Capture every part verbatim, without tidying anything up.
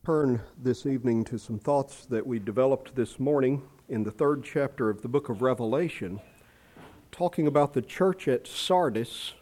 Turn this evening to some thoughts that we developed this morning in the third chapter of the book of Revelation, talking about the church at Sardis.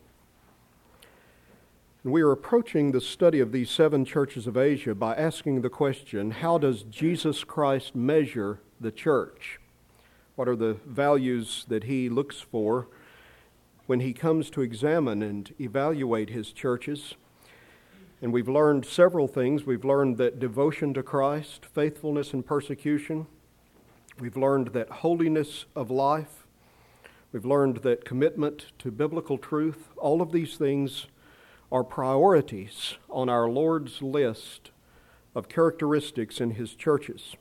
And we are approaching the study of these seven churches of Asia by asking the question, how does Jesus Christ measure the church? What are the values that he looks for when he comes to examine and evaluate his churches? And we've learned several things. We've learned that devotion to Christ, faithfulness in persecution. We've learned that holiness of life. We've learned that commitment to biblical truth. All of these things are priorities on our Lord's list of characteristics in his churches.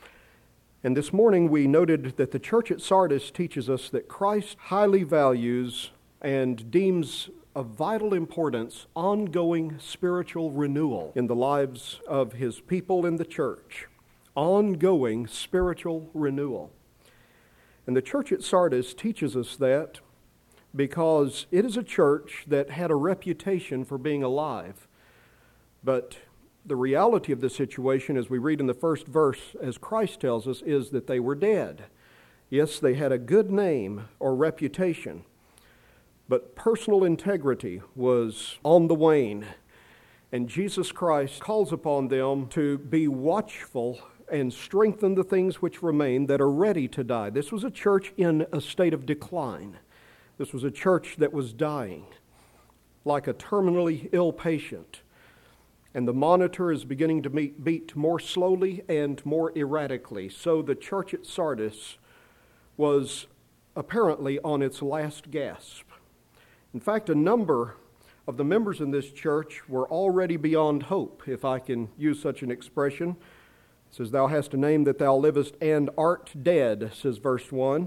And this morning we noted that the church at Sardis teaches us that Christ highly values and deems of vital importance ongoing spiritual renewal in the lives of his people in the church. Ongoing spiritual renewal. And the church at Sardis teaches us that because it is a church that had a reputation for being alive. But the reality of the situation, as we read in the first verse, as Christ tells us, is that they were dead. Yes, they had a good name or reputation, but personal integrity was on the wane. And Jesus Christ calls upon them to be watchful and strengthen the things which remain that are ready to die. This was a church in a state of decline. This was a church that was dying, like a terminally ill patient. And the monitor is beginning to meet, beat more slowly and more erratically. So the church at Sardis was apparently on its last gasp. In fact, a number of the members in this church were already beyond hope, if I can use such an expression. It says, "Thou hast a name that thou livest and art dead," says verse one.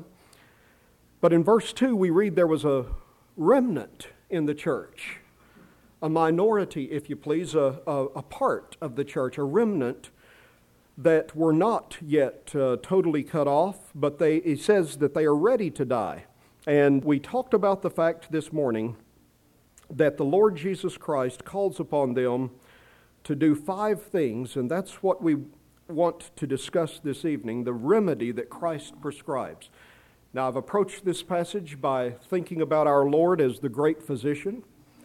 But in verse two we read there was a remnant in the church, a minority, if you please, a, a, a part of the church, a remnant that were not yet uh, totally cut off, but they, it says that they are ready to die. And we talked about the fact this morning that the Lord Jesus Christ calls upon them to do five things, and that's what we want to discuss this evening, the remedy that Christ prescribes. Now, I've approached this passage by thinking about our Lord as the great physician.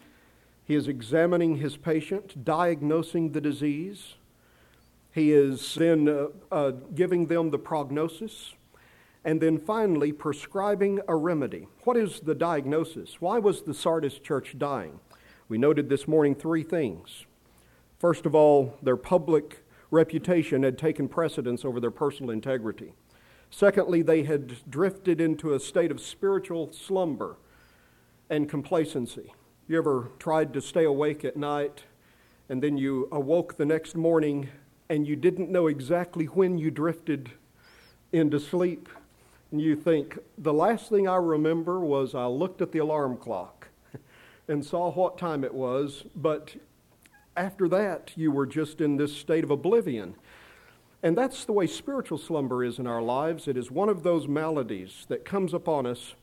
He is examining his patient, diagnosing the disease. He is then uh, uh, giving them the prognosis. And then finally, prescribing a remedy. What is the diagnosis? Why was the Sardis church dying? We noted this morning three things. First of all, their public reputation had taken precedence over their personal integrity. Secondly, they had drifted into a state of spiritual slumber and complacency. You ever tried to stay awake at night and then you awoke the next morning and you didn't know exactly when you drifted into sleep? And you think, the last thing I remember was I looked at the alarm clock and saw what time it was, but after that you were just in this state of oblivion. And that's the way spiritual slumber is in our lives. It is one of those maladies that comes upon us,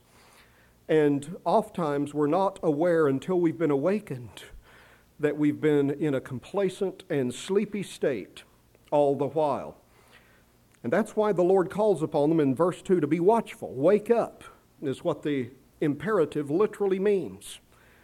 and oftentimes we're not aware until we've been awakened that we've been in a complacent and sleepy state all the while. And that's why the Lord calls upon them in verse two to be watchful. Wake up is what the imperative literally means.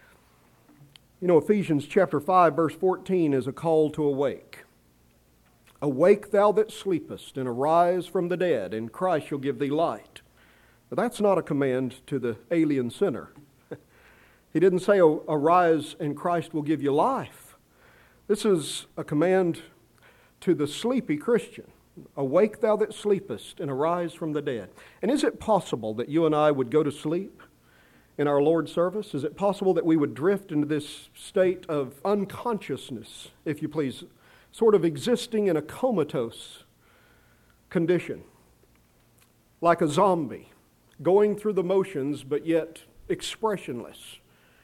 You know, Ephesians chapter five, verse fourteen is a call to awake. Awake thou that sleepest, and arise from the dead, and Christ shall give thee light. Now, that's not a command to the alien sinner. He didn't say, arise and Christ will give you life. This is a command to the sleepy Christian. Awake thou that sleepest, and arise from the dead. And is it possible that you and I would go to sleep in our Lord's service? Is it possible that we would drift into this state of unconsciousness, if you please, sort of existing in a comatose condition, like a zombie, going through the motions but yet expressionless?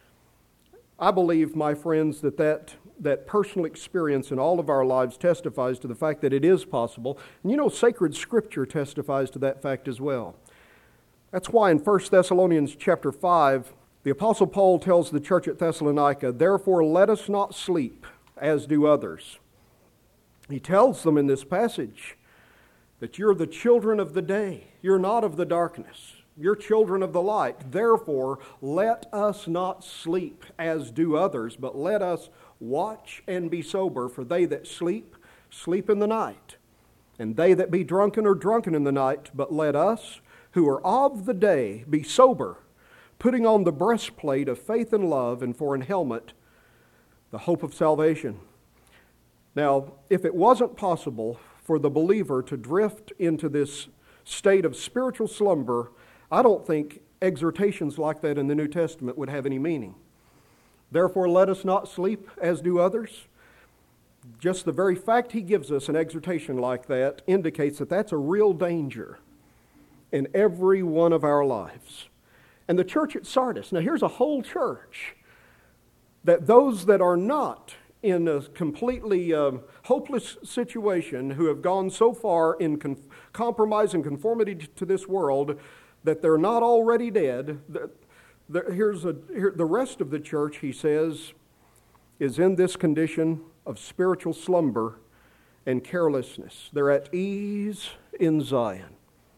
I believe, my friends, that that that personal experience in all of our lives testifies to the fact that it is possible. And you know, sacred Scripture testifies to that fact as well. That's why in First Thessalonians chapter five, the Apostle Paul tells the church at Thessalonica, "Therefore let us not sleep, as do others." He tells them in this passage that you're the children of the day. You're not of the darkness. You're children of the light. Therefore, let us not sleep as do others, but let us watch and be sober. For they that sleep, sleep in the night. And they that be drunken are drunken in the night. But let us, who are of the day, be sober, putting on the breastplate of faith and love, and for an helmet, the hope of salvation. Now, if it wasn't possible for the believer to drift into this state of spiritual slumber, I don't think exhortations like that in the New Testament would have any meaning. Therefore, let us not sleep as do others. Just the very fact he gives us an exhortation like that indicates that that's a real danger in every one of our lives. And the church at Sardis, now here's a whole church that those that are not in a completely uh, hopeless situation, who have gone so far in con- compromise and conformity to this world that they're not already dead. The, the, here's a, here, the rest of the church, he says, is in this condition of spiritual slumber and carelessness. They're at ease in Zion.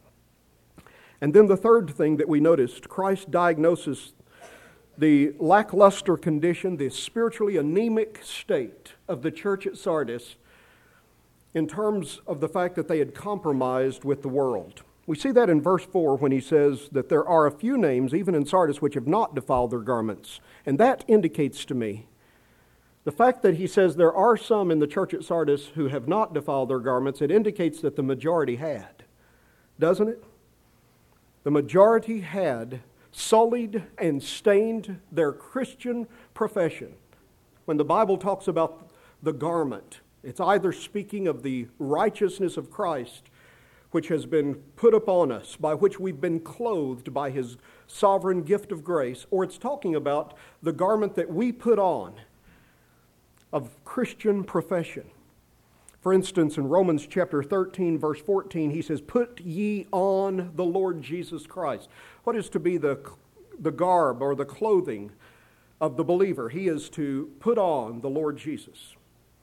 And then the third thing that we noticed, Christ diagnoses the lackluster condition, the spiritually anemic state of the church at Sardis in terms of the fact that they had compromised with the world. We see that in verse four when he says that there are a few names, even in Sardis, which have not defiled their garments. And that indicates to me, the fact that he says there are some in the church at Sardis who have not defiled their garments, it indicates that the majority had. Doesn't it? The majority had sullied and stained their Christian profession. When the Bible talks about the garment, it's either speaking of the righteousness of Christ, which has been put upon us, by which we've been clothed by His sovereign gift of grace, or it's talking about the garment that we put on of Christian profession. For instance, in Romans chapter thirteen, verse fourteen, he says, "Put ye on the Lord Jesus Christ." What is to be the, the garb or the clothing of the believer? He is to put on the Lord Jesus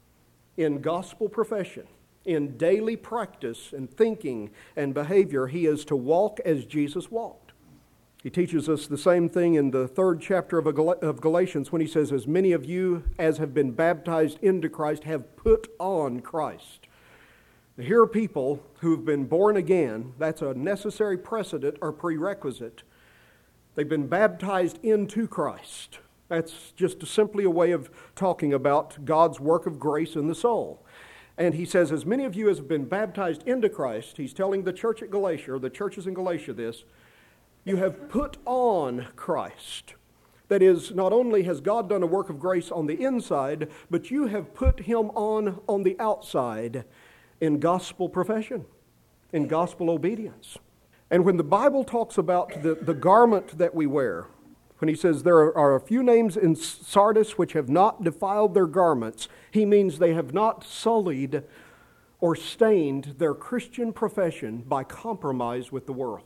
in gospel profession, in daily practice and thinking and behavior. He is to walk as Jesus walked. He teaches us the same thing in the third chapter of of Galatians when he says, "As many of you as have been baptized into Christ have put on Christ." Now, here are people who've been born again. That's a necessary precedent or prerequisite. They've been baptized into Christ. That's just simply a way of talking about God's work of grace in the soul. And he says, as many of you as have been baptized into Christ, he's telling the church at Galatia, or the churches in Galatia this, you have put on Christ. That is, not only has God done a work of grace on the inside, but you have put Him on on the outside in gospel profession, in gospel obedience. And when the Bible talks about the, the garment that we wear, when he says there are a few names in Sardis which have not defiled their garments, he means they have not sullied or stained their Christian profession by compromise with the world.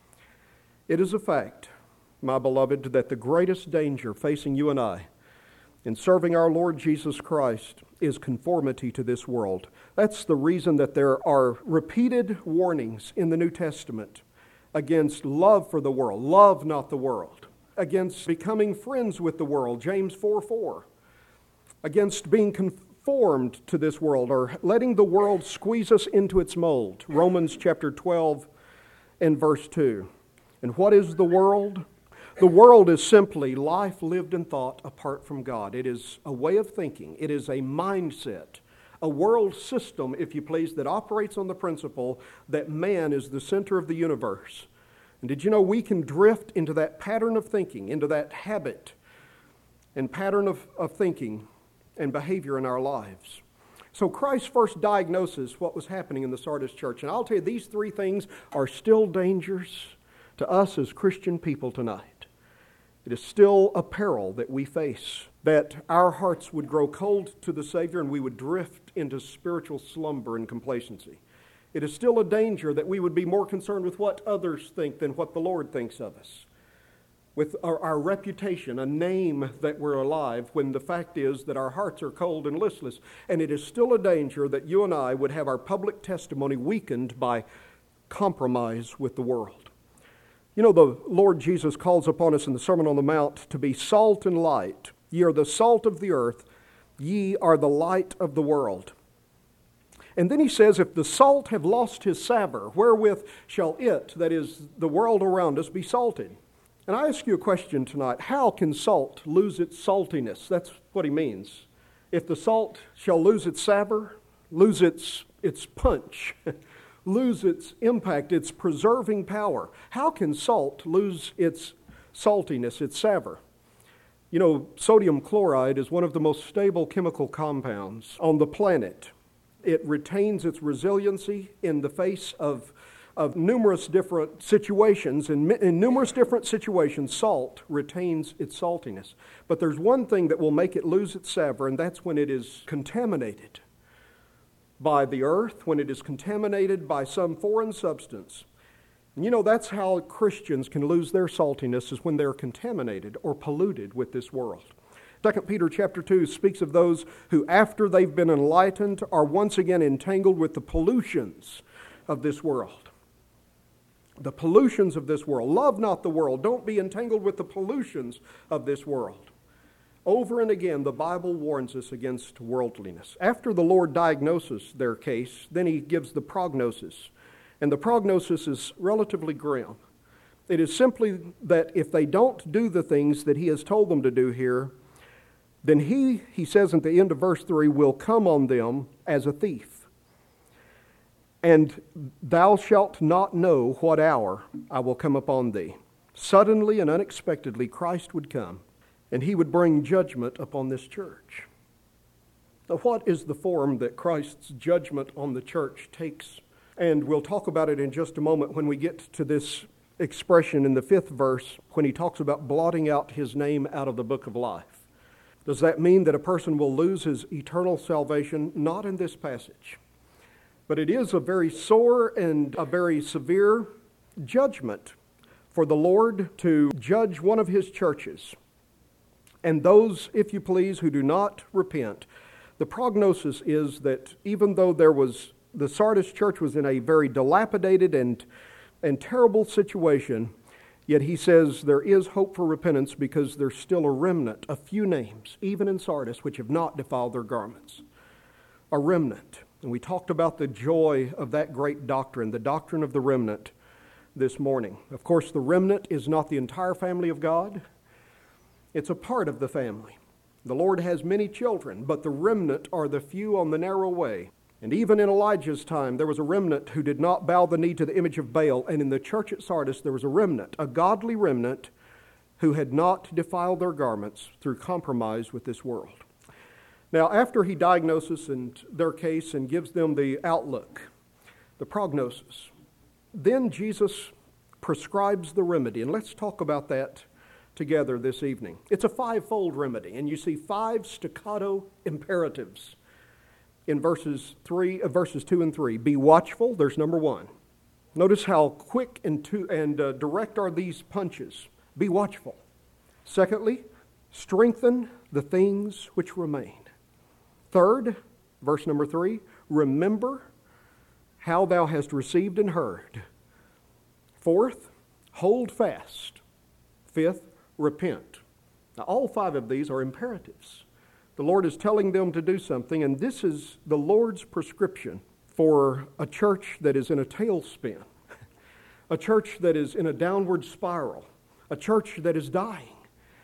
It is a fact, my beloved, that the greatest danger facing you and I in serving our Lord Jesus Christ is conformity to this world. That's the reason that there are repeated warnings in the New Testament against love for the world, love not the world, against becoming friends with the world, James four four, against being conformed to this world or letting the world squeeze us into its mold, Romans chapter twelve and verse two. And what is the world? The world is simply life lived and thought apart from God. It is a way of thinking. It is a mindset, a world system, if you please, that operates on the principle that man is the center of the universe. And did you know we can drift into that pattern of thinking, into that habit and pattern of, of thinking and behavior in our lives? So Christ first diagnoses what was happening in the Sardis church. And I'll tell you, these three things are still dangers to us as Christian people tonight. It is still a peril that we face, that our hearts would grow cold to the Savior and we would drift into spiritual slumber and complacency. It is still a danger that we would be more concerned with what others think than what the Lord thinks of us. with our, our reputation, a name that we're alive, when the fact is that our hearts are cold and listless. And it is still a danger that you and I would have our public testimony weakened by compromise with the world. You know, the Lord Jesus calls upon us in the Sermon on the Mount to be salt and light. Ye are the salt of the earth, ye are the light of the world. And then he says, if the salt have lost his savour, wherewith shall it, that is, the world around us, be salted? And I ask you a question tonight. How can salt lose its saltiness? That's what he means. If the salt shall lose its savour, lose its, its punch, lose its impact, its preserving power, how can salt lose its saltiness, its savour? You know, sodium chloride is one of the most stable chemical compounds on the planet. It retains its resiliency in the face of, of numerous different situations. In, in numerous different situations, salt retains its saltiness. But there's one thing that will make it lose its savour, and that's when it is contaminated by the earth, when it is contaminated by some foreign substance. And you know, that's how Christians can lose their saltiness, is when they're contaminated or polluted with this world. Second Peter chapter two speaks of those who, after they've been enlightened, are once again entangled with the pollutions of this world. The pollutions of this world. Love not the world. Don't be entangled with the pollutions of this world. Over and again, the Bible warns us against worldliness. After the Lord diagnoses their case, then he gives the prognosis. And the prognosis is relatively grim. It is simply that if they don't do the things that he has told them to do here, then he, he says at the end of verse three, will come on them as a thief. And thou shalt not know what hour I will come upon thee. Suddenly and unexpectedly Christ would come, and he would bring judgment upon this church. Now, what is the form that Christ's judgment on the church takes? And we'll talk about it in just a moment when we get to this expression in the fifth verse, when he talks about blotting out his name out of the book of life. Does that mean that a person will lose his eternal salvation? Not in this passage. But it is a very sore and a very severe judgment for the Lord to judge one of his churches. And those, if you please, who do not repent. The prognosis is that even though there was, the Sardis church was in a very dilapidated and, and terrible situation, yet he says there is hope for repentance because there's still a remnant, a few names, even in Sardis, which have not defiled their garments. A remnant. And we talked about the joy of that great doctrine, the doctrine of the remnant, this morning. Of course, the remnant is not the entire family of God. It's a part of the family. The Lord has many children, but the remnant are the few on the narrow way. And even in Elijah's time, there was a remnant who did not bow the knee to the image of Baal. And in the church at Sardis, there was a remnant, a godly remnant, who had not defiled their garments through compromise with this world. Now, after he diagnoses and their case and gives them the outlook, the prognosis, then Jesus prescribes the remedy. And let's talk about that together this evening. It's a five-fold remedy, and you see five staccato imperatives in verses three, uh, verses two and three. Be watchful, there's number one. Notice how quick and, to, and uh, direct are these punches. Be watchful. Secondly, strengthen the things which remain. Third, verse number three, remember how thou hast received and heard. Fourth, hold fast. Fifth, repent. Now, all five of these are imperatives. The Lord is telling them to do something, and this is the Lord's prescription for a church that is in a tailspin, a church that is in a downward spiral, a church that is dying.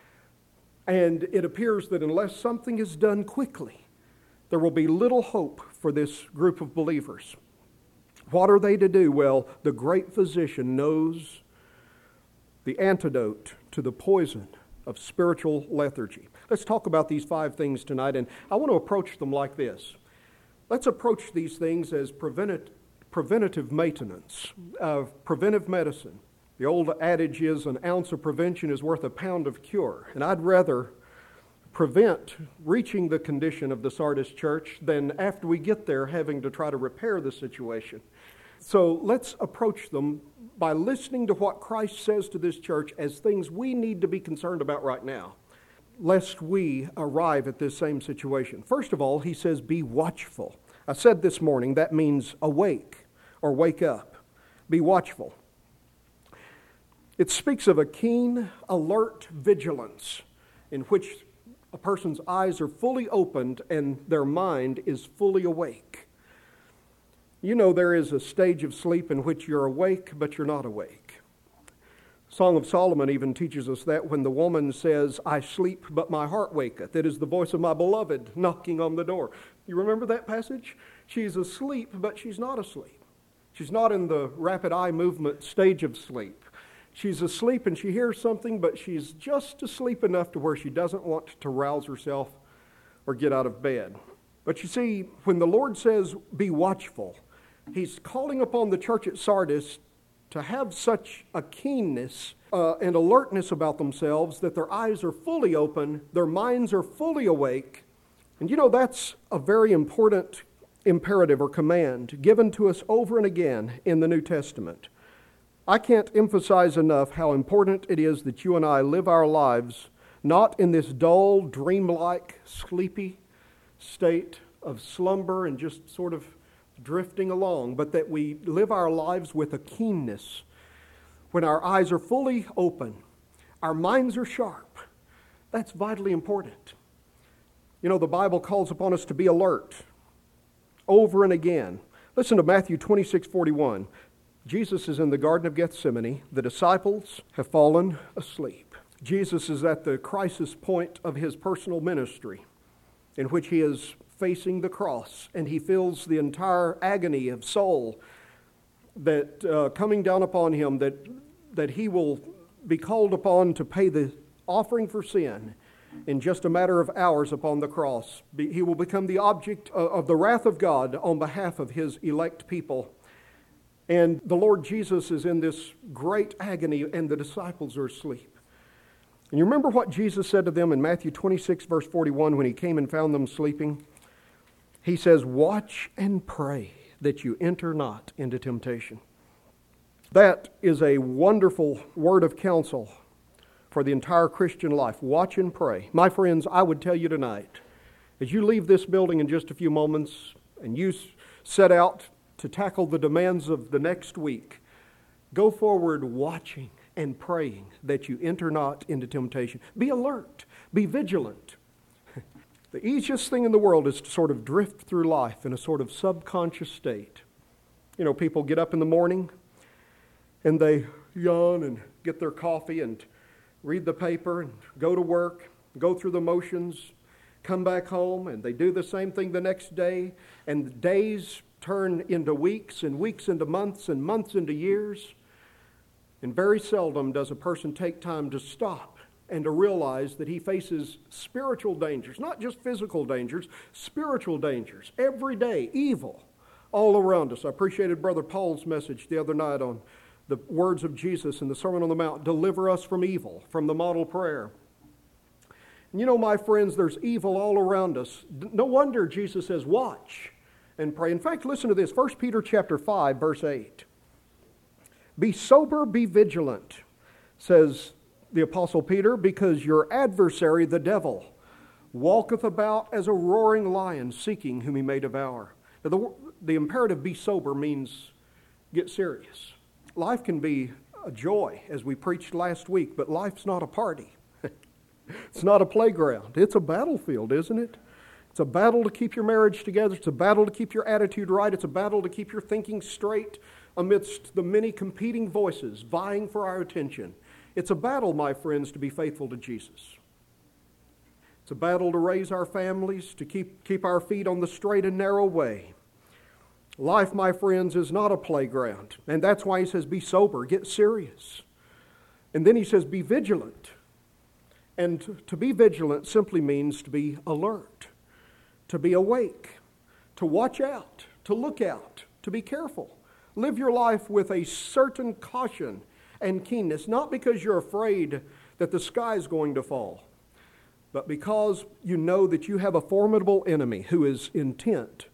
And it appears that unless something is done quickly, there will be little hope for this group of believers. What are they to do? Well, the great physician knows the antidote to the poison of spiritual lethargy. Let's talk about these five things tonight, and I want to approach them like this. Let's approach these things as preventative, preventative maintenance, uh, preventive medicine. The old adage is an ounce of prevention is worth a pound of cure, and I'd rather prevent reaching the condition of the Sardis church than after we get there having to try to repair the situation. So let's approach them by listening to what Christ says to this church as things we need to be concerned about right now, lest we arrive at this same situation. First of all, he says, be watchful. I said this morning that means awake or wake up. Be watchful. It speaks of a keen, alert vigilance in which a person's eyes are fully opened and their mind is fully awake. You know there is a stage of sleep in which you're awake, but you're not awake. Song of Solomon even teaches us that when the woman says, I sleep, but my heart waketh. It is the voice of my beloved knocking on the door. You remember that passage? She's asleep, but she's not asleep. She's not in the rapid eye movement stage of sleep. She's asleep and she hears something, but she's just asleep enough to where she doesn't want to rouse herself or get out of bed. But you see, when the Lord says, be watchful, He's calling upon the church at Sardis to have such a keenness uh, and alertness about themselves that their eyes are fully open, their minds are fully awake. And you know, that's a very important imperative or command given to us over and again in the New Testament. I can't emphasize enough how important it is that you and I live our lives not in this dull, dreamlike, sleepy state of slumber and just sort of drifting along, but that we live our lives with a keenness. When our eyes are fully open, our minds are sharp. That's vitally important. You know, the Bible calls upon us to be alert over and again. Listen to Matthew twenty-six forty-one. Jesus is in the Garden of Gethsemane. The disciples have fallen asleep. Jesus is at the crisis point of his personal ministry, in which he is facing the cross, and he feels the entire agony of soul that uh, coming down upon him, that that he will be called upon to pay the offering for sin in just a matter of hours upon the cross. Be, he will become the object of, of the wrath of God on behalf of his elect people. And the Lord Jesus is in this great agony, and the disciples are asleep. And you remember what Jesus said to them in Matthew twenty-six, verse forty-one, when he came and found them sleeping? He says, watch and pray that you enter not into temptation. That is a wonderful word of counsel for the entire Christian life. Watch and pray. My friends, I would tell you tonight, as you leave this building in just a few moments and you set out to tackle the demands of the next week, go forward watching and praying that you enter not into temptation. Be alert. Be vigilant. The easiest thing in the world is to sort of drift through life in a sort of subconscious state. You know, people get up in the morning and they yawn and get their coffee and read the paper and go to work, go through the motions, come back home, and they do the same thing the next day, and the days turn into weeks and weeks into months and months into years. And very seldom does a person take time to stop and to realize that he faces spiritual dangers, not just physical dangers, spiritual dangers, every day, evil all around us. I appreciated Brother Paul's message the other night on the words of Jesus in the Sermon on the Mount, deliver us from evil, from the model prayer. And you know, my friends, there's evil all around us. No wonder Jesus says, watch and pray. In fact, listen to this, First Peter chapter five, verse eight. Be sober, be vigilant, says the Apostle Peter, because your adversary, the devil, walketh about as a roaring lion, seeking whom he may devour. Now, the, the imperative be sober means get serious. Life can be a joy, as we preached last week, but life's not a party. It's not a playground. It's a battlefield, isn't it? It's a battle to keep your marriage together. It's a battle to keep your attitude right. It's a battle to keep your thinking straight amidst the many competing voices vying for our attention. It's a battle, my friends, to be faithful to Jesus. It's a battle to raise our families, to keep, keep our feet on the straight and narrow way. Life, my friends, is not a playground. And that's why he says, be sober, get serious. And then he says, be vigilant. And to be vigilant simply means to be alert, to be awake, to watch out, to look out, to be careful. Live your life with a certain caution and keenness, not because you're afraid that the sky is going to fall, but because you know that you have a formidable enemy who is intent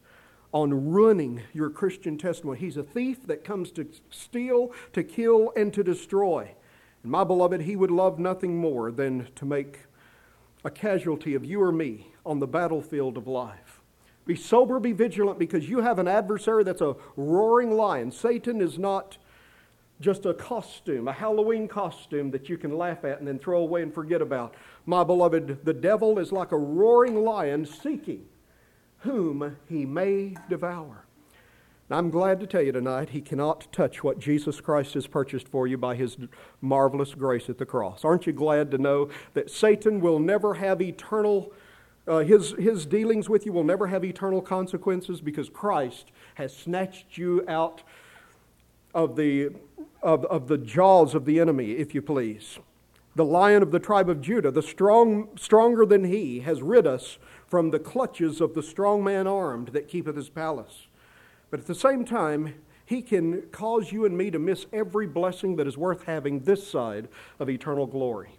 on ruining your Christian testimony. He's a thief that comes to steal, to kill, and to destroy. And my beloved, he would love nothing more than to make a casualty of you or me on the battlefield of life. Be sober, be vigilant, because you have an adversary that's a roaring lion. Satan is not just a costume, a Halloween costume that you can laugh at and then throw away and forget about. My beloved, the devil is like a roaring lion seeking whom he may devour. And I'm glad to tell you tonight, he cannot touch what Jesus Christ has purchased for you by his marvelous grace at the cross. Aren't you glad to know that Satan will never have eternal, uh, his, his dealings with you will never have eternal consequences, because Christ has snatched you out of the, of, of the jaws of the enemy, if you please. The Lion of the tribe of Judah, the strong, stronger than he, has rid us from the clutches of the strong man armed that keepeth his palace. But at the same time, he can cause you and me to miss every blessing that is worth having this side of eternal glory.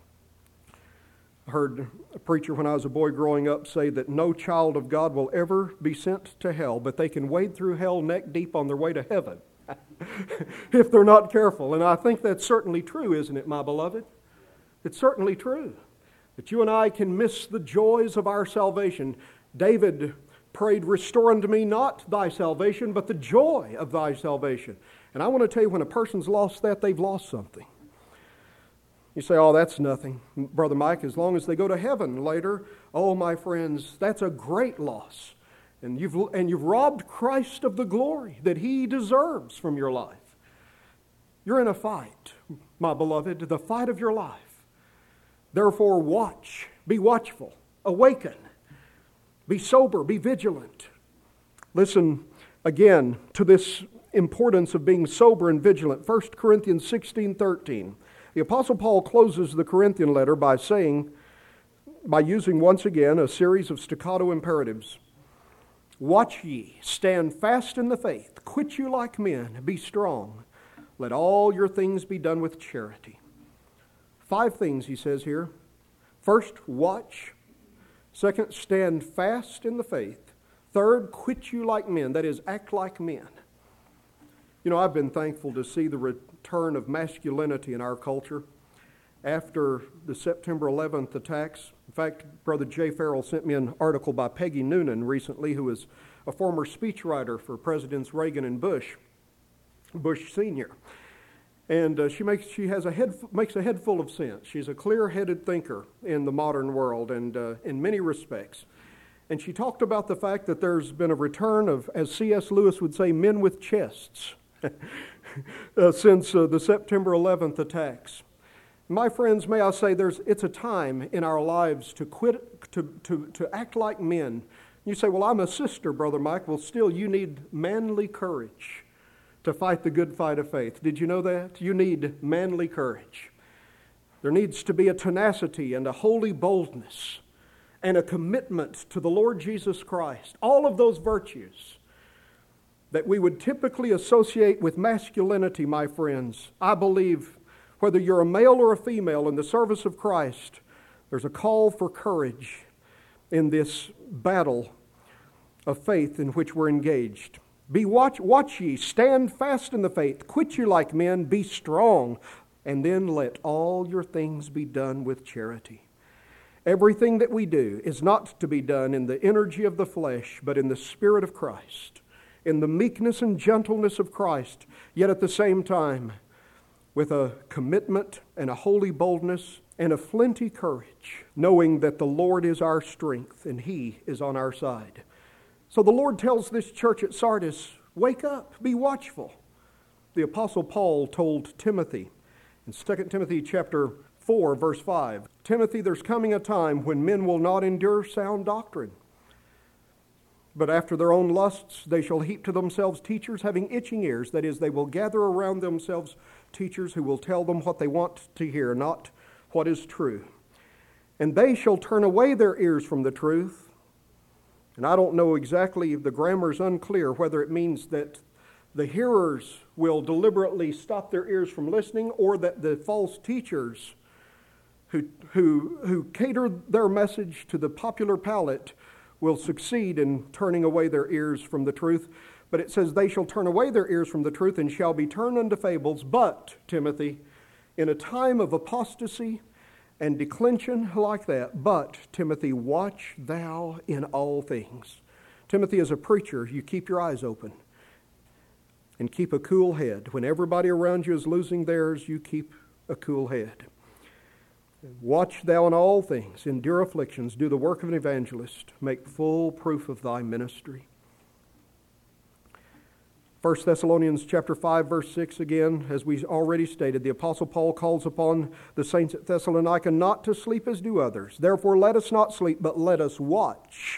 I heard a preacher when I was a boy growing up say that no child of God will ever be sent to hell, but they can wade through hell neck deep on their way to heaven if they're not careful. And I think that's certainly true, isn't it, my beloved? It's certainly true that you and I can miss the joys of our salvation. David prayed, "Restore unto me not thy salvation, but the joy of thy salvation." And I want to tell you, when a person's lost that, they've lost something. You say, "Oh, that's nothing, Brother Mike, as long as they go to heaven later." Oh, my friends, that's a great loss. And you've, and you've robbed Christ of the glory that he deserves from your life. You're in a fight, my beloved, the fight of your life. Therefore, watch, be watchful, awaken, be sober, be vigilant. Listen again to this importance of being sober and vigilant. First Corinthians sixteen thirteen. The Apostle Paul closes the Corinthian letter by saying, by using once again a series of staccato imperatives. Watch ye, stand fast in the faith, quit you like men, be strong. Let all your things be done with charity. Five things he says here. First, watch. Second, stand fast in the faith. Third, quit you like men. That is, act like men. You know, I've been thankful to see the return of masculinity in our culture after the September eleventh attacks. In fact, Brother Jay Farrell sent me an article by Peggy Noonan recently, who is a former speechwriter for Presidents Reagan and Bush, Bush Senior And uh, she makes she has a head makes a head full of sense. She's a clear-headed thinker in the modern world, and uh, in many respects. And she talked about the fact that there's been a return of, as C S Lewis would say, men with chests uh, since uh, the September eleventh attacks. My friends, may I say, there's it's a time in our lives to quit to to to act like men. You say, "Well, I'm a sister, Brother Mike." Well, still, you need manly courage to fight the good fight of faith. Did you know that? You need manly courage. There needs to be a tenacity and a holy boldness and a commitment to the Lord Jesus Christ. All of those virtues that we would typically associate with masculinity, my friends. I believe whether you're a male or a female in the service of Christ, there's a call for courage in this battle of faith in which we're engaged. Be watch, watch ye, stand fast in the faith, quit you like men, be strong, and then let all your things be done with charity. Everything that we do is not to be done in the energy of the flesh, but in the Spirit of Christ, in the meekness and gentleness of Christ, yet at the same time with a commitment and a holy boldness and a flinty courage, knowing that the Lord is our strength and He is on our side. So the Lord tells this church at Sardis, wake up, be watchful. The Apostle Paul told Timothy in Second Timothy chapter four, verse five, Timothy, there's coming a time when men will not endure sound doctrine, but after their own lusts they shall heap to themselves teachers having itching ears. That is, they will gather around themselves teachers who will tell them what they want to hear, not what is true. And they shall turn away their ears from the truth. And I don't know exactly, the grammar's unclear, whether it means that the hearers will deliberately stop their ears from listening, or that the false teachers who, who, who cater their message to the popular palate will succeed in turning away their ears from the truth. But it says, they shall turn away their ears from the truth and shall be turned unto fables. But, Timothy, in a time of apostasy and declension like that, but, Timothy, watch thou in all things. Timothy, as a preacher, you keep your eyes open and keep a cool head. When everybody around you is losing theirs, you keep a cool head. Watch thou in all things, endure afflictions, do the work of an evangelist, make full proof of thy ministry. First Thessalonians chapter five, verse six, again, as we already stated, the Apostle Paul calls upon the saints at Thessalonica not to sleep as do others. Therefore let us not sleep, but let us watch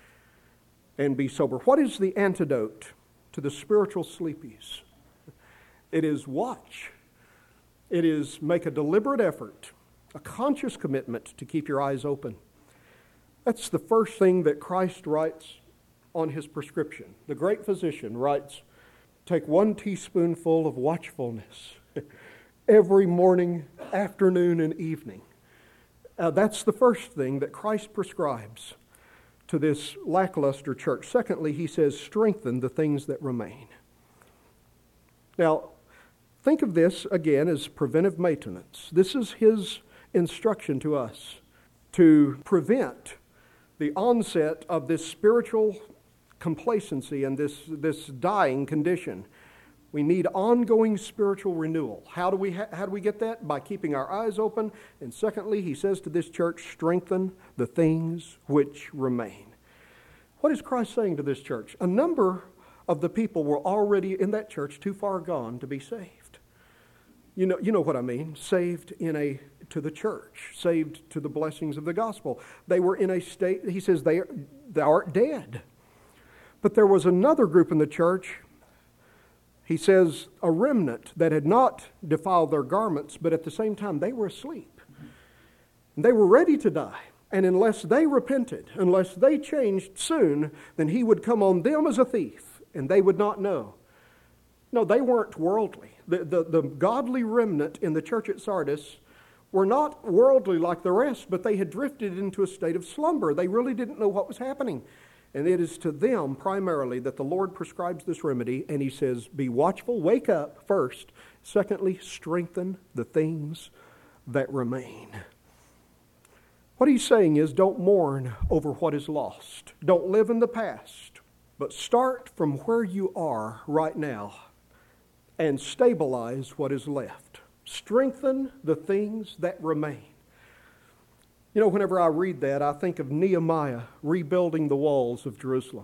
and be sober. What is the antidote to the spiritual sleepies? It is watch. It is make a deliberate effort, a conscious commitment to keep your eyes open. That's the first thing that Christ writes on his prescription. The great physician writes, take one teaspoonful of watchfulness every morning, afternoon, and evening. Uh, that's the first thing that Christ prescribes to this lackluster church. Secondly, he says, strengthen the things that remain. Now, think of this again as preventive maintenance. This is his instruction to us to prevent the onset of this spiritual complacency and this, this dying condition. We need ongoing spiritual renewal. How do we ha- how do we get that? By keeping our eyes open. And secondly, he says to this church, strengthen the things which remain. What is Christ saying to this church? A number of the people were already in that church too far gone to be saved. You know, you know what I mean. Saved in a to the church, saved to the blessings of the gospel. They were in a state, he says, they thou art dead. But there was another group in the church, he says, a remnant that had not defiled their garments, but at the same time they were asleep. And they were ready to die. And unless they repented, unless they changed soon, then he would come on them as a thief, and they would not know. No, they weren't worldly. The, the, the godly remnant in the church at Sardis were not worldly like the rest, but they had drifted into a state of slumber. They really didn't know what was happening. And it is to them primarily that the Lord prescribes this remedy, and he says, be watchful, wake up first. Secondly, strengthen the things that remain. What he's saying is, don't mourn over what is lost. Don't live in the past, but start from where you are right now and stabilize what is left. Strengthen the things that remain. You know, whenever I read that, I think of Nehemiah rebuilding the walls of Jerusalem.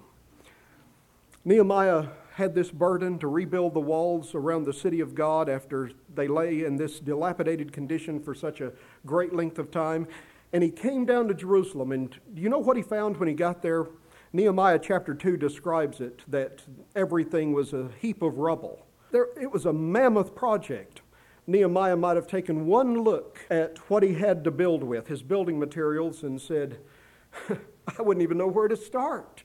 Nehemiah had this burden to rebuild the walls around the city of God after they lay in this dilapidated condition for such a great length of time. And he came down to Jerusalem, and do you know what he found when he got there? Nehemiah chapter two describes it, that everything was a heap of rubble. There, it was a mammoth project. Nehemiah might have taken one look at what he had to build with, his building materials, and said, I wouldn't even know where to start.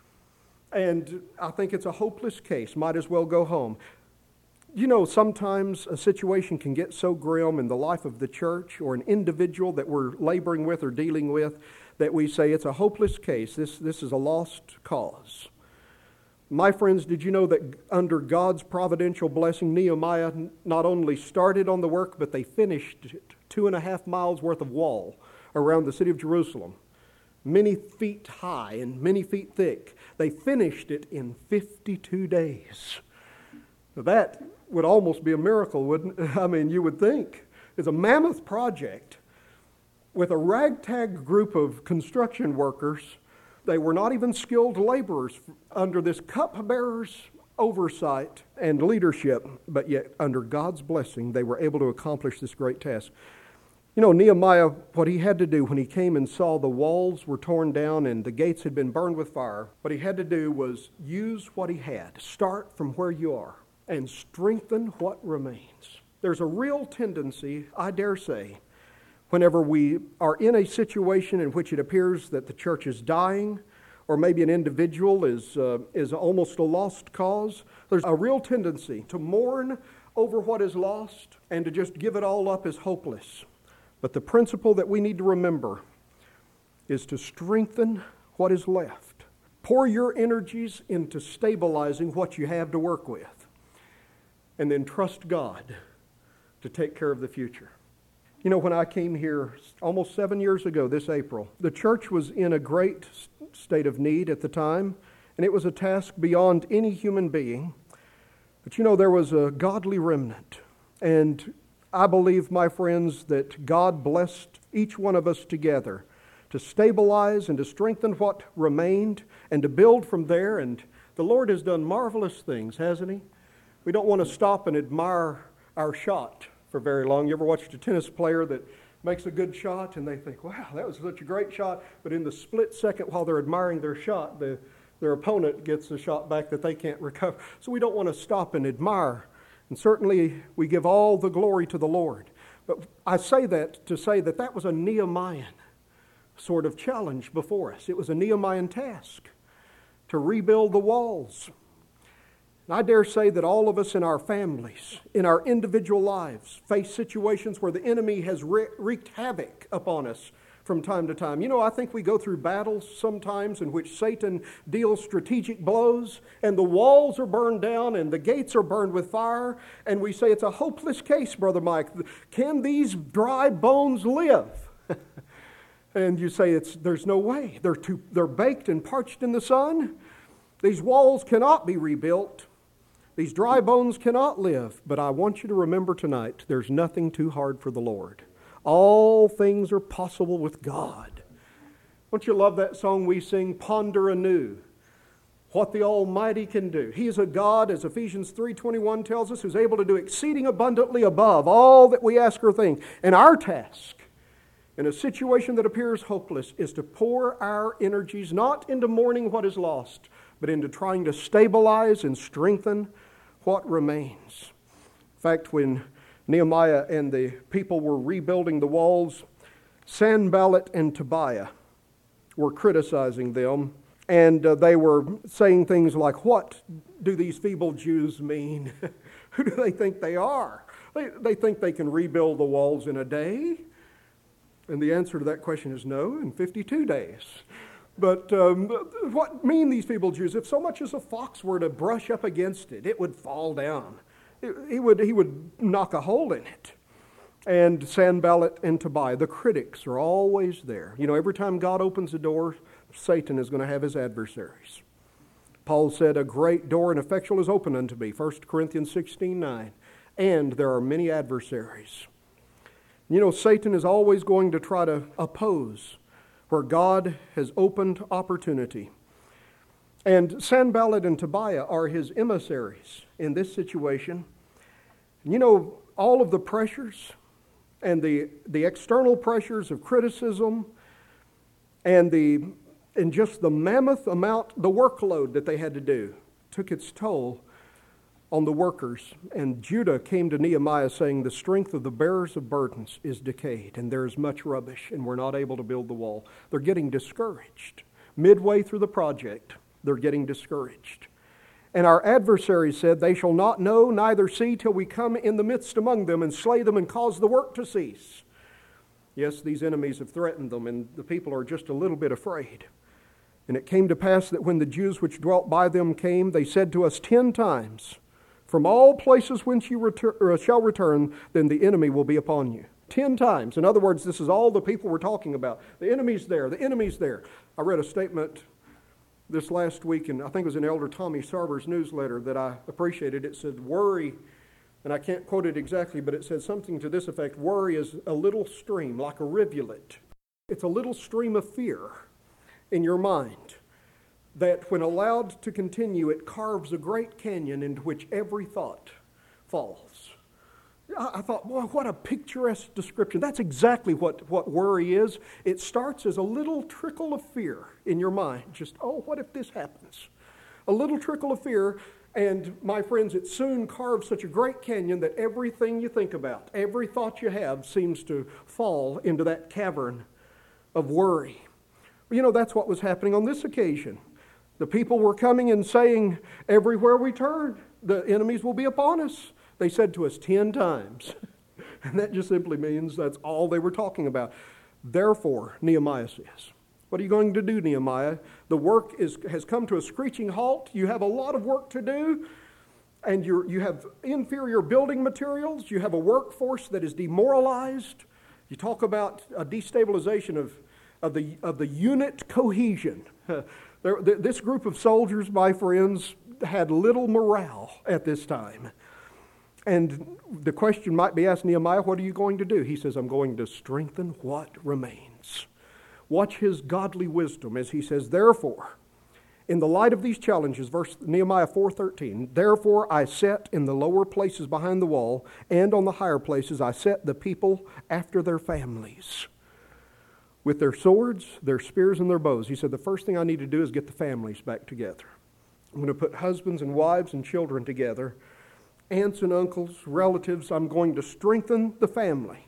And I think it's a hopeless case. Might as well go home. You know, sometimes a situation can get so grim in the life of the church or an individual that we're laboring with or dealing with that we say it's a hopeless case. This, this is a lost cause. My friends, did you know that under God's providential blessing, Nehemiah not only started on the work, but they finished it, two and a half miles worth of wall around the city of Jerusalem, many feet high and many feet thick. They finished it in fifty-two days. Now that would almost be a miracle, wouldn't it? I mean, you would think. It's a mammoth project with a ragtag group of construction workers. They were not even skilled laborers under this cupbearer's oversight and leadership, but yet under God's blessing, they were able to accomplish this great task. You know, Nehemiah, what he had to do when he came and saw the walls were torn down and the gates had been burned with fire, what he had to do was use what he had. Start from where you are and strengthen what remains. There's a real tendency, I dare say, whenever we are in a situation in which it appears that the church is dying, or maybe an individual is uh, is almost a lost cause, there's a real tendency to mourn over what is lost and to just give it all up as hopeless. But the principle that we need to remember is to strengthen what is left. Pour your energies into stabilizing what you have to work with. And then trust God to take care of the future. You know, when I came here almost seven years ago this April, the church was in a great state of need at the time, and it was a task beyond any human being. But you know, there was a godly remnant, and I believe, my friends, that God blessed each one of us together to stabilize and to strengthen what remained and to build from there. And the Lord has done marvelous things, hasn't He? We don't want to stop and admire our shot for very long. You ever watched a tennis player that makes a good shot and they think, wow, that was such a great shot, but in the split second while they're admiring their shot, the, their opponent gets a shot back that they can't recover. So we don't want to stop and admire. And certainly we give all the glory to the Lord. But I say that to say that that was a Nehemiah sort of challenge before us. It was a Nehemiah task to rebuild the walls. And I dare say that all of us in our families, in our individual lives, face situations where the enemy has wreaked havoc upon us from time to time. You know, I think we go through battles sometimes in which Satan deals strategic blows, and the walls are burned down and the gates are burned with fire, and we say it's a hopeless case, Brother Mike. Can these dry bones live? And you say it's there's no way. They're too, they're baked and parched in the sun. These walls cannot be rebuilt. These dry bones cannot live. But I want you to remember tonight, there's nothing too hard for the Lord. All things are possible with God. Don't you love that song we sing, Ponder Anew, what the Almighty can do? He is a God, as Ephesians three twenty-one tells us, who's able to do exceeding abundantly above all that we ask or think. And our task in a situation that appears hopeless is to pour our energies not into mourning what is lost, but into trying to stabilize and strengthen what remains. In fact, when Nehemiah and the people were rebuilding the walls, Sanballat and Tobiah were criticizing them, and uh, they were saying things like, what do these feeble Jews mean? Who do they think they are? They, they think they can rebuild the walls in a day? And the answer to that question is no, in fifty-two days. But um, what mean these feeble Jews? If so much as a fox were to brush up against it, it would fall down. It, he would he would knock a hole in it. And Sanballat and Tobiah, the critics, are always there. You know, every time God opens a door, Satan is going to have his adversaries. Paul said, a great door and effectual is open unto me, First Corinthians sixteen nine. And there are many adversaries. You know, Satan is always going to try to oppose where God has opened opportunity. And Sanballat and Tobiah are his emissaries in this situation. You know, all of the pressures and the, the external pressures of criticism and the and just the mammoth amount, the workload that they had to do took its toll on the workers. And Judah came to Nehemiah saying, the strength of the bearers of burdens is decayed, and there is much rubbish, and we're not able to build the wall. They're getting discouraged. Midway through the project, they're getting discouraged. And our adversary said, they shall not know, neither see, till we come in the midst among them and slay them and cause the work to cease. Yes, these enemies have threatened them, and the people are just a little bit afraid. And it came to pass that when the Jews which dwelt by them came, they said to us ten times, from all places whence you retur- shall return, then the enemy will be upon you. Ten times. In other words, this is all the people we're talking about. The enemy's there. The enemy's there. I read a statement this last week, and I think it was in Elder Tommy Sarber's newsletter that I appreciated. It said, worry, and I can't quote it exactly, but it said something to this effect, worry is a little stream, like a rivulet. It's a little stream of fear in your mind that when allowed to continue, it carves a great canyon into which every thought falls. I thought, boy, what a picturesque description. That's exactly what, what worry is. It starts as a little trickle of fear in your mind. Just, oh, what if this happens? A little trickle of fear, and my friends, it soon carves such a great canyon that everything you think about, every thought you have seems to fall into that cavern of worry. Well, you know, that's what was happening on this occasion. The people were coming and saying, everywhere we turn, the enemies will be upon us. They said to us ten times. And that just simply means that's all they were talking about. Therefore, Nehemiah says, What are you going to do, Nehemiah? The work is, has come to a screeching halt. You have a lot of work to do, and you you have inferior building materials. You have a workforce that is demoralized. You talk about a destabilization of, of, the, of the unit cohesion. There, this group of soldiers, my friends, had little morale at this time. And the question might be asked, Nehemiah, what are you going to do? He says, I'm going to strengthen what remains. Watch his godly wisdom as he says, therefore, in the light of these challenges, verse Nehemiah four thirteen, therefore I set in the lower places behind the wall, and on the higher places I set the people after their families, with their swords, their spears, and their bows. He said, the first thing I need to do is get the families back together. I'm going to put husbands and wives and children together, aunts and uncles, relatives. I'm going to strengthen the family.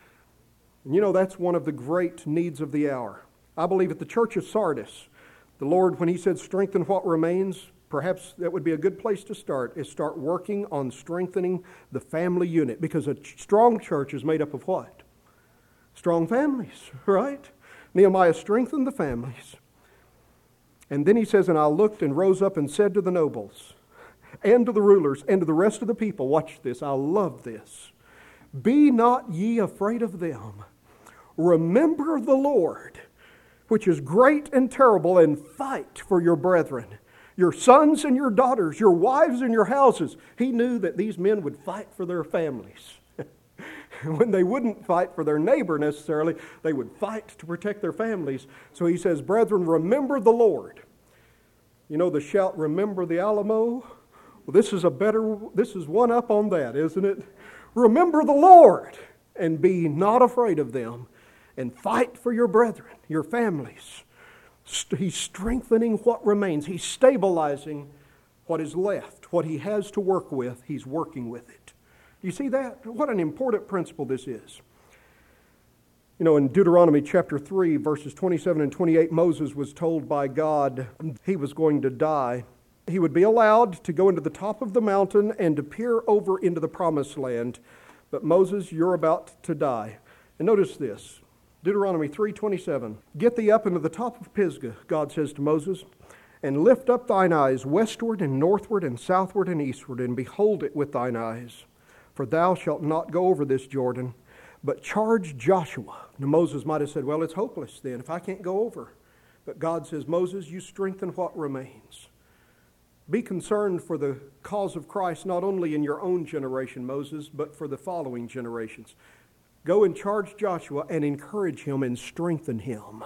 And you know, that's one of the great needs of the hour. I believe at the church of Sardis, the Lord, when he said strengthen what remains, perhaps that would be a good place to start, is start working on strengthening the family unit. Because a strong church is made up of what? Strong families, right? Nehemiah strengthened the families. And then he says, and I looked and rose up and said to the nobles and to the rulers and to the rest of the people, watch this, I love this. Be not ye afraid of them. Remember the Lord, which is great and terrible, and fight for your brethren, your sons and your daughters, your wives and your houses. He knew that these men would fight for their families. When they wouldn't fight for their neighbor necessarily, they would fight to protect their families. So he says, brethren, remember the Lord. You know the shout, remember the Alamo? Well, this is a better, this is one up on that, isn't it? Remember the Lord and be not afraid of them, and fight for your brethren, your families. He's strengthening what remains. He's stabilizing what is left. What he has to work with, he's working with it. You see that? What an important principle this is. You know, in Deuteronomy chapter three, verses twenty-seven and twenty-eight, Moses was told by God he was going to die. He would be allowed to go into the top of the mountain and to peer over into the promised land. But Moses, you're about to die. And notice this, Deuteronomy three twenty-seven. Get thee up into the top of Pisgah, God says to Moses, and lift up thine eyes westward and northward and southward and eastward, and behold it with thine eyes. For thou shalt not go over this Jordan, but charge Joshua. Now Moses might have said, well, it's hopeless then if I can't go over. But God says, Moses, you strengthen what remains. Be concerned for the cause of Christ, not only in your own generation, Moses, but for the following generations. Go and charge Joshua and encourage him and strengthen him.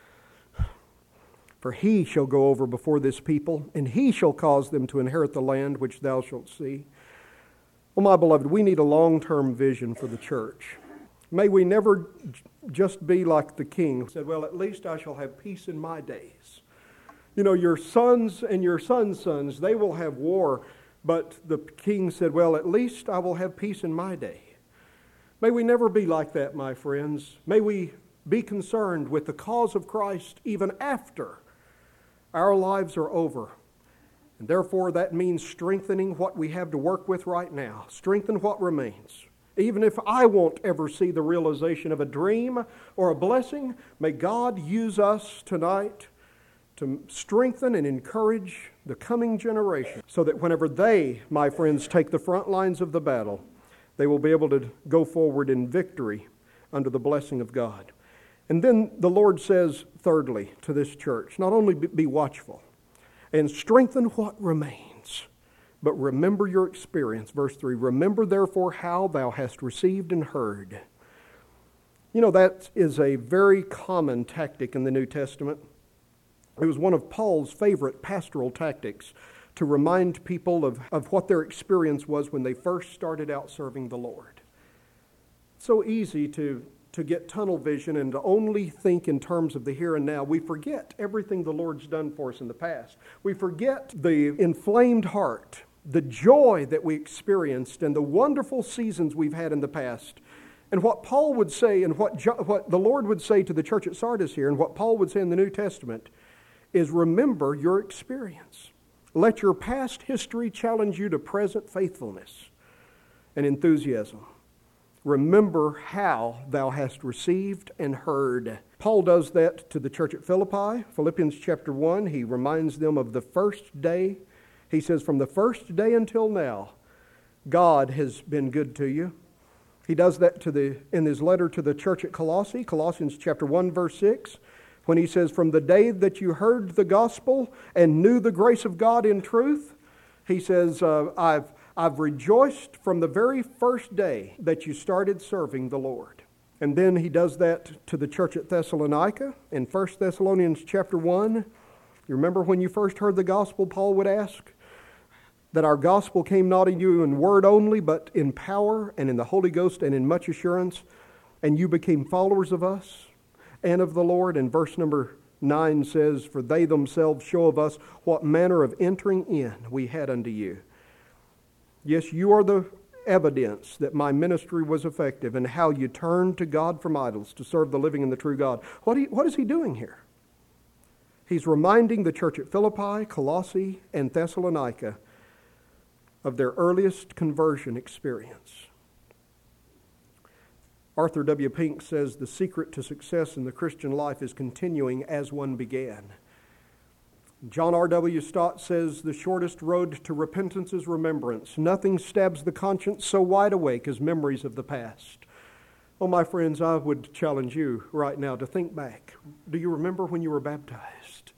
For he shall go over before this people, and he shall cause them to inherit the land which thou shalt see. Well, my beloved, we need a long-term vision for the church. May we never just be like the king who said, well, at least I shall have peace in my days. You know, your sons and your sons' sons, they will have war, but the king said, well, at least I will have peace in my day. May we never be like that, my friends. May we be concerned with the cause of Christ even after our lives are over. And therefore, that means strengthening what we have to work with right now. Strengthen what remains. Even if I won't ever see the realization of a dream or a blessing, may God use us tonight to strengthen and encourage the coming generation so that whenever they, my friends, take the front lines of the battle, they will be able to go forward in victory under the blessing of God. And then the Lord says, thirdly, to this church, not only be watchful, and strengthen what remains, but remember your experience. Verse three, remember therefore how thou hast received and heard. You know, that is a very common tactic in the New Testament. It was one of Paul's favorite pastoral tactics to remind people of, of what their experience was when they first started out serving the Lord. It's so easy to to get tunnel vision and to only think in terms of the here and now. We forget everything the Lord's done for us in the past. We forget the inflamed heart, the joy that we experienced, and the wonderful seasons we've had in the past. And what Paul would say, and what, jo- what the Lord would say to the church at Sardis here, and what Paul would say in the New Testament, is remember your experience. Let your past history challenge you to present faithfulness and enthusiasm. Remember how thou hast received and heard. Paul does that to the church at Philippi. Philippians chapter one, he reminds them of the first day. He says, from the first day until now, God has been good to you. He does that to the in his letter to the church at Colossae, Colossians chapter one, verse six, when he says, from the day that you heard the gospel and knew the grace of God in truth, he says, uh, I've I've rejoiced from the very first day that you started serving the Lord. And then he does that to the church at Thessalonica in First Thessalonians chapter one. You remember when you first heard the gospel, Paul would ask, that our gospel came not in you in word only, but in power and in the Holy Ghost and in much assurance, and you became followers of us and of the Lord. And verse number nine says, for they themselves show of us what manner of entering in we had unto you. Yes, you are the evidence that my ministry was effective and how you turned to God from idols to serve the living and the true God. What, he, what is he doing here? He's reminding the church at Philippi, Colossae, and Thessalonica of their earliest conversion experience. Arthur W. Pink says the secret to success in the Christian life is continuing as one began. John R W. Stott says the shortest road to repentance is remembrance. Nothing stabs the conscience so wide awake as memories of the past. Oh, my friends, I would challenge you right now to think back. Do you remember when you were baptized?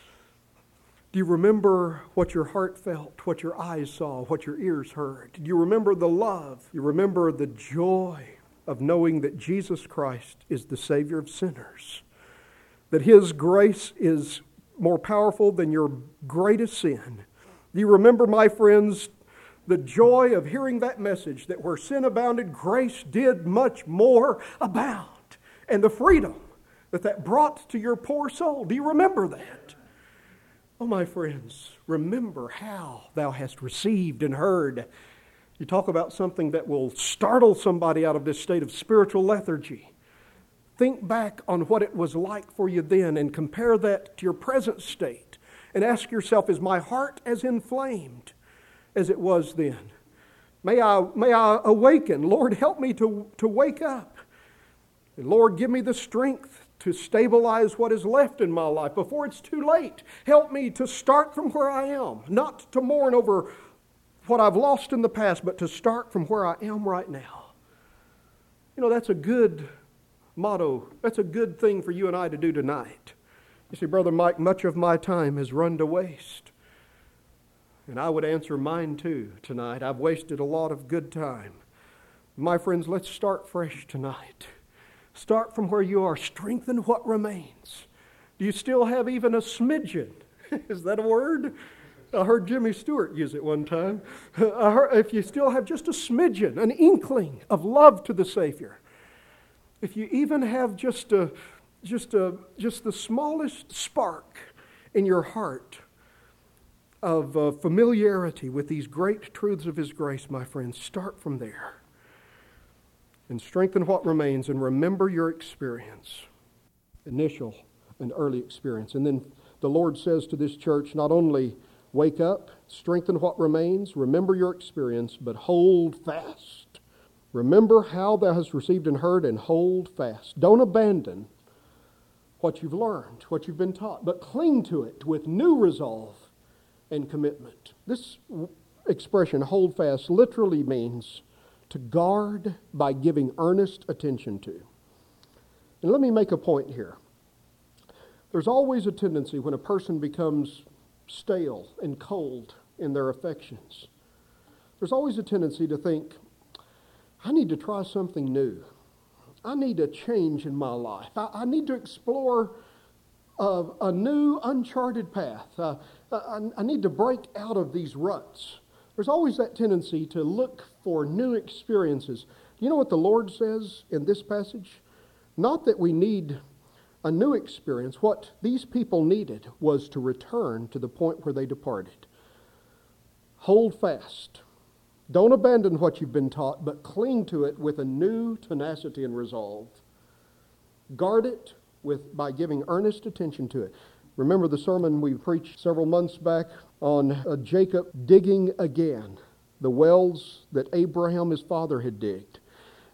Do you remember what your heart felt, what your eyes saw, what your ears heard? Do you remember the love? You remember the joy of knowing that Jesus Christ is the Savior of sinners, that His grace is more powerful than your greatest sin. Do you remember, my friends, the joy of hearing that message that where sin abounded, grace did much more abound, and the freedom that that brought to your poor soul? Do you remember that? Oh, my friends, remember how thou hast received and heard. You talk about something that will startle somebody out of this state of spiritual lethargy. Think back on what it was like for you then and compare that to your present state. And ask yourself, is my heart as inflamed as it was then? May I, may I awaken. Lord, help me to, to wake up. And Lord, give me the strength to stabilize what is left in my life before it's too late. Help me to start from where I am, not to mourn over what I've lost in the past, but to start from where I am right now. You know, that's a good motto. That's a good thing for you and I to do tonight. You see, Brother Mike, much of my time has run to waste. And I would answer mine too tonight. I've wasted a lot of good time. My friends, let's start fresh tonight. Start from where you are. Strengthen what remains. Do you still have even a smidgen? Is that a word? I heard Jimmy Stewart use it one time. I heard, if you still have just a smidgen, an inkling of love to the Savior, if you even have just a, just a, just the smallest spark in your heart of uh, familiarity with these great truths of His grace, my friends, start from there. And strengthen what remains, and remember your experience, initial and early experience. And then the Lord says to this church, not only wake up, strengthen what remains, remember your experience, but hold fast. Remember how thou hast received and heard, and hold fast. Don't abandon what you've learned, what you've been taught, but cling to it with new resolve and commitment. This expression, hold fast, literally means to guard by giving earnest attention to. And let me make a point here. There's always a tendency when a person becomes stale and cold in their affections. There's always a tendency to think, I need to try something new. I need a change in my life. I, I need to explore a, a new, uncharted path. Uh, I, I need to break out of these ruts. There's always that tendency to look for new experiences. You know what the Lord says in this passage? Not that we need a new experience. What these people needed was to return to the point where they departed. Hold fast. Don't abandon what you've been taught, but cling to it with a new tenacity and resolve. Guard it with by giving earnest attention to it. Remember the sermon we preached several months back on uh, Jacob digging again the wells that Abraham, his father, had digged.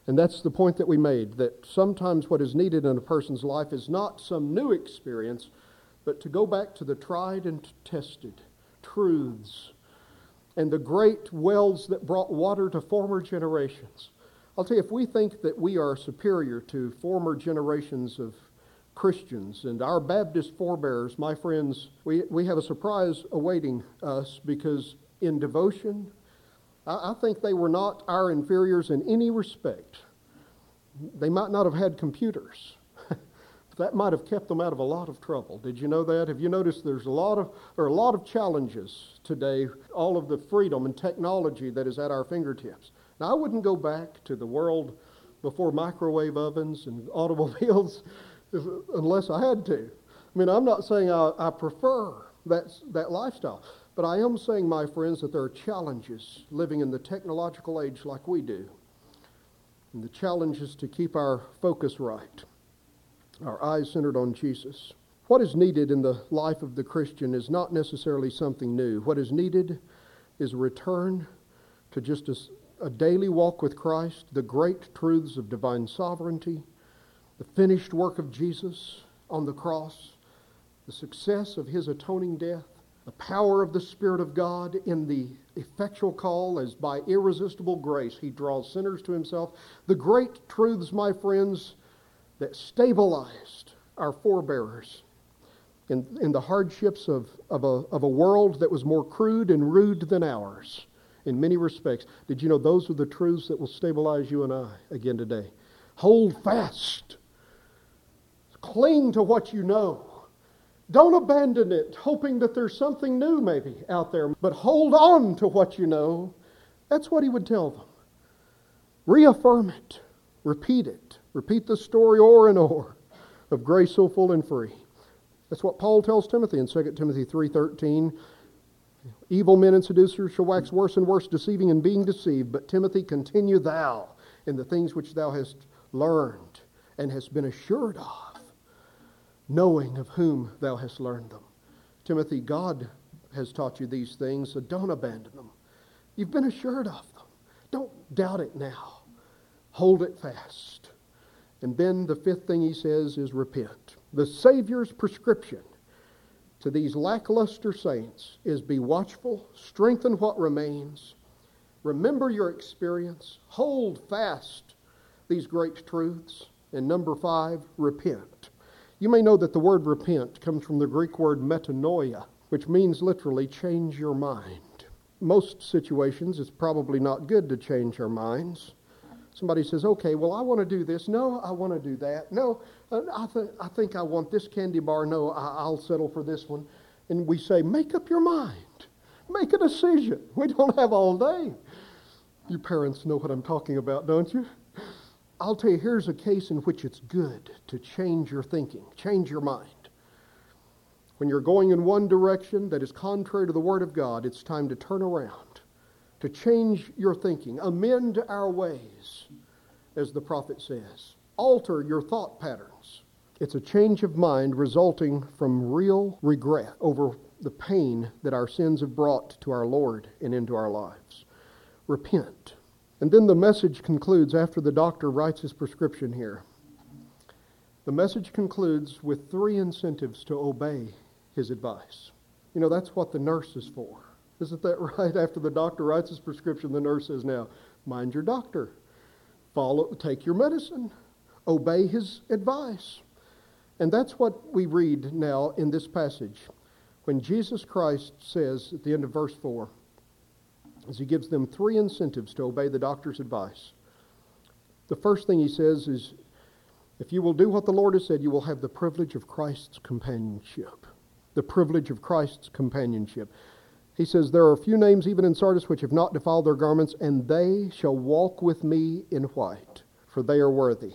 And that's the point that we made, that sometimes what is needed in a person's life is not some new experience, but to go back to the tried and tested truths and the great wells that brought water to former generations. I'll tell you, if we think that we are superior to former generations of Christians and our Baptist forebears, my friends, we, we have a surprise awaiting us, because in devotion, I, I think they were not our inferiors in any respect. They might not have had computers. That might have kept them out of a lot of trouble. Did you know that? Have you noticed there's a lot of there are a lot of challenges today, all of the freedom and technology that is at our fingertips. Now, I wouldn't go back to the world before microwave ovens and automobiles unless I had to. I mean, I'm not saying I, I prefer that, that lifestyle, but I am saying, my friends, that there are challenges living in the technological age like we do. And the challenge is to keep our focus right, our eyes centered on Jesus. What is needed in the life of the Christian is not necessarily something new. What is needed is a return to just a, a daily walk with Christ, the great truths of divine sovereignty, the finished work of Jesus on the cross, the success of his atoning death, the power of the Spirit of God in the effectual call as by irresistible grace he draws sinners to himself. The great truths, my friends, that stabilized our forebearers in, in the hardships of, of, a, of a world that was more crude and rude than ours in many respects. Did you know those are the truths that will stabilize you and I again today? Hold fast. Cling to what you know. Don't abandon it, hoping that there's something new maybe out there, but hold on to what you know. That's what he would tell them. Reaffirm it. Repeat it. Repeat the story o'er and o'er of grace so full and free. That's what Paul tells Timothy in Second Timothy three thirteen. Evil men and seducers shall wax worse and worse, deceiving and being deceived. But Timothy, continue thou in the things which thou hast learned and hast been assured of, knowing of whom thou hast learned them. Timothy, God has taught you these things, so don't abandon them. You've been assured of them. Don't doubt it now. Hold it fast. And then the fifth thing he says is repent. The Savior's prescription to these lackluster saints is be watchful, strengthen what remains, remember your experience, hold fast these great truths, and number five, repent. You may know that the word repent comes from the Greek word metanoia, which means literally change your mind. Most situations, it's probably not good to change our minds. Somebody says, okay, well, I want to do this. No, I want to do that. No, I, th- I think I want this candy bar. No, I- I'll settle for this one. And we say, make up your mind. Make a decision. We don't have all day. You parents know what I'm talking about, don't you? I'll tell you, here's a case in which it's good to change your thinking, change your mind. When you're going in one direction that is contrary to the Word of God, it's time to turn around, to change your thinking, amend our ways, as the prophet says. Alter your thought patterns. It's a change of mind resulting from real regret over the pain that our sins have brought to our Lord and into our lives. Repent. And then the message concludes after the doctor writes his prescription here. The message concludes with three incentives to obey his advice. You know, that's what the nurse is for. Isn't that right? After the doctor writes his prescription, the nurse says, now, mind your doctor. Follow, take your medicine. Obey his advice. And that's what we read now in this passage. When Jesus Christ says at the end of verse four, as he gives them three incentives to obey the doctor's advice. The first thing he says is, if you will do what the Lord has said, you will have the privilege of Christ's companionship. The privilege of Christ's companionship. He says, there are a few names even in Sardis which have not defiled their garments, and they shall walk with me in white, for they are worthy.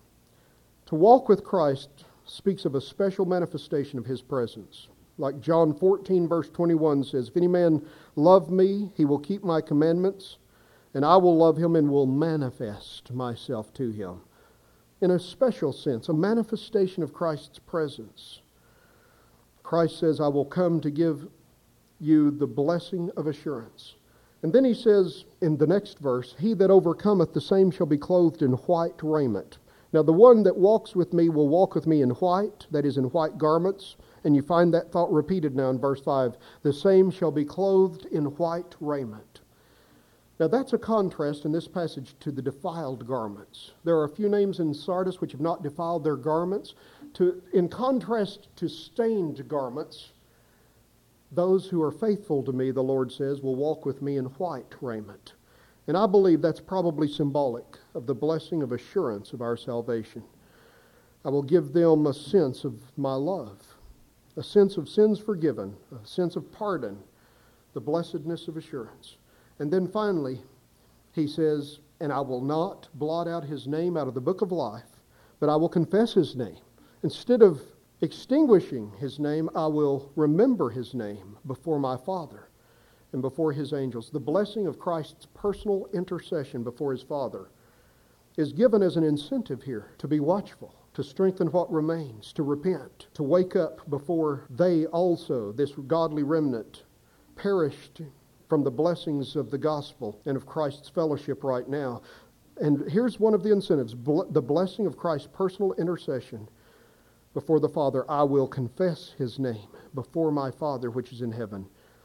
To walk with Christ speaks of a special manifestation of his presence. Like John fourteen verse twenty-one says, if any man love me, he will keep my commandments, and I will love him and will manifest myself to him. In a special sense, a manifestation of Christ's presence. Christ says, I will come to give you the blessing of assurance. And then he says in the next verse, he that overcometh, the same shall be clothed in white raiment. Now the one that walks with me will walk with me in white, that is in white garments. And you find that thought repeated now in verse five. The same shall be clothed in white raiment. Now that's a contrast in this passage to the defiled garments. There are a few names in Sardis which have not defiled their garments. To, in contrast to stained garments, those who are faithful to me, the Lord says, will walk with me in white raiment. And I believe that's probably symbolic of the blessing of assurance of our salvation. I will give them a sense of my love, a sense of sins forgiven, a sense of pardon, the blessedness of assurance. And then finally, he says, and I will not blot out his name out of the book of life, but I will confess his name. Instead of extinguishing his name, I will remember his name before my Father and before his angels. The blessing of Christ's personal intercession before his Father is given as an incentive here to be watchful, to strengthen what remains, to repent, to wake up before they also, this godly remnant, perished from the blessings of the gospel and of Christ's fellowship right now. And here's one of the incentives, the blessing of Christ's personal intercession before the Father. I will confess his name before my Father which is in heaven.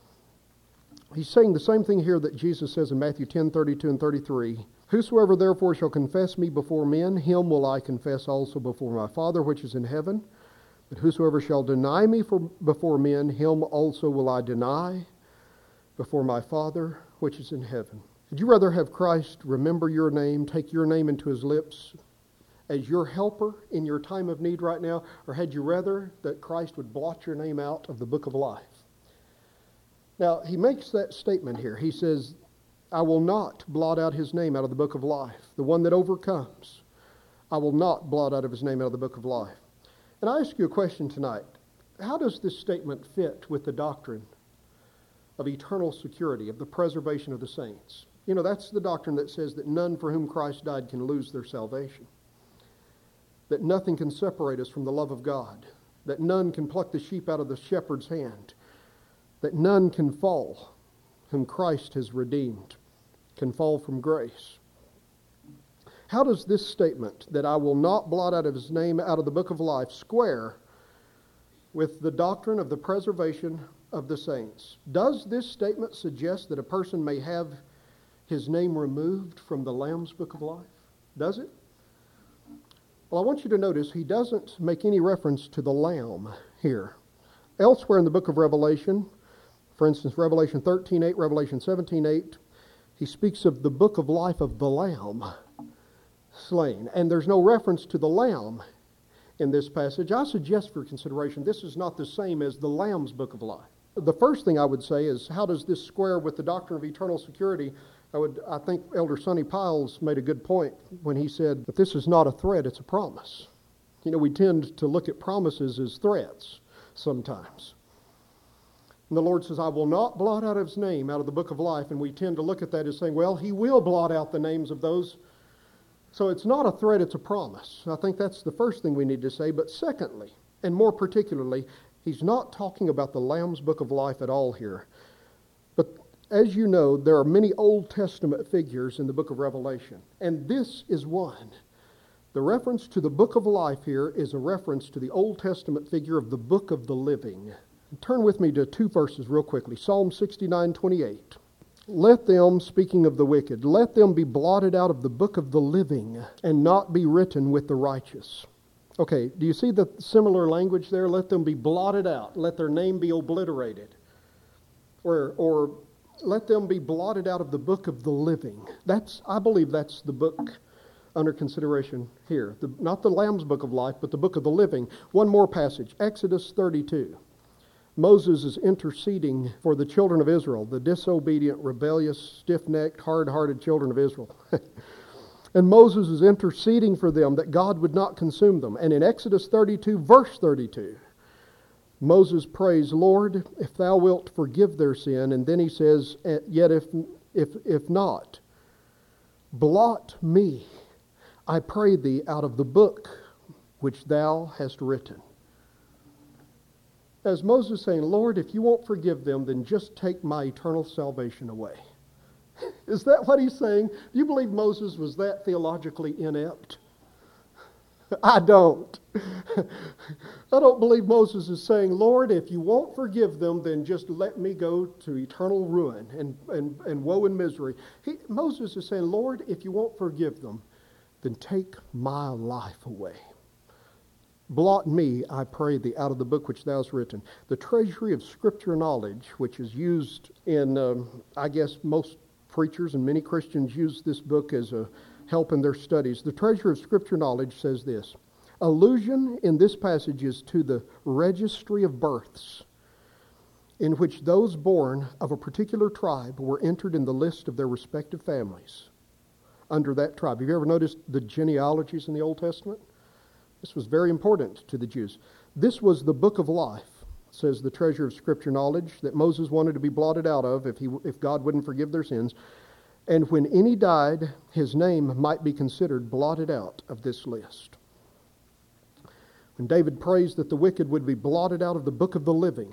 He's saying the same thing here that Jesus says in Matthew ten, thirty-two and thirty-three. Whosoever therefore shall confess me before men, him will I confess also before my Father which is in heaven. But whosoever shall deny me for, before men, him also will I deny before my Father which is in heaven. Would you rather have Christ remember your name, take your name into his lips as your helper in your time of need right now, or had you rather that Christ would blot your name out of the book of life? Now, he makes that statement here. He says, I will not blot out his name out of the book of life. The one that overcomes, I will not blot out of his name out of the book of life. And I ask you a question tonight. How does this statement fit with the doctrine of eternal security, of the preservation of the saints? You know, that's the doctrine that says that none for whom Christ died can lose their salvation. That nothing can separate us from the love of God. That none can pluck the sheep out of the shepherd's hand. That none can fall whom Christ has redeemed, can fall from grace. How does this statement, that I will not blot out of his name out of the book of life, square with the doctrine of the preservation of the saints? Does this statement suggest that a person may have his name removed from the Lamb's book of life? Does it? Well, I want you to notice he doesn't make any reference to the Lamb here. Elsewhere in the book of Revelation, for instance, Revelation thirteen eight, Revelation seventeen eight, he speaks of the book of life of the Lamb slain. And there's no reference to the Lamb in this passage. I suggest for consideration this is not the same as the Lamb's book of life. The first thing I would say is, how does this square with the doctrine of eternal security? I would, I think Elder Sonny Piles made a good point when he said that this is not a threat, it's a promise. You know, we tend to look at promises as threats sometimes. And the Lord says, I will not blot out his name out of the book of life. And we tend to look at that as saying, well, he will blot out the names of those. So it's not a threat, it's a promise. I think that's the first thing we need to say. But secondly, and more particularly, he's not talking about the Lamb's book of life at all here. But as you know, there are many Old Testament figures in the book of Revelation. And this is one. The reference to the book of life here is a reference to the Old Testament figure of the book of the living. Turn with me to two verses real quickly. Psalm sixty-nine twenty-eight. Let them, speaking of the wicked, let them be blotted out of the book of the living and not be written with the righteous. Okay, do you see the similar language there? Let them be blotted out. Let their name be obliterated. Or, or let them be blotted out of the book of the living. That's, I believe that's the book under consideration here. The, not the Lamb's book of life, but the book of the living. One more passage, Exodus thirty-two. Moses is interceding for the children of Israel, the disobedient, rebellious, stiff-necked, hard-hearted children of Israel. And Moses is interceding for them that God would not consume them. And in Exodus thirty-two, verse thirty-two, Moses prays, Lord, if thou wilt forgive their sin. And then he says, yet if, if, if not, blot me, I pray thee, out of the book which thou hast written. As Moses saying, Lord, if you won't forgive them, then just take my eternal salvation away. Is that what he's saying? Do you believe Moses was that theologically inept? I don't. I don't believe Moses is saying, Lord, if you won't forgive them, then just let me go to eternal ruin and, and, and woe and misery. He, Moses is saying, Lord, if you won't forgive them, then take my life away. Blot me, I pray thee, out of the book which thou hast written. The treasury of Scripture knowledge, which is used in, um, I guess, most preachers and many Christians use this book as a help in their studies. The treasury of Scripture knowledge says this. Allusion in this passage is to the registry of births, in which those born of a particular tribe were entered in the list of their respective families under that tribe. Have you ever noticed the genealogies in the Old Testament? This was very important to the Jews. This was the book of life, says the treasure of Scripture knowledge, that Moses wanted to be blotted out of if he, if God wouldn't forgive their sins. And when any died, his name might be considered blotted out of this list. When David prays that the wicked would be blotted out of the book of the living,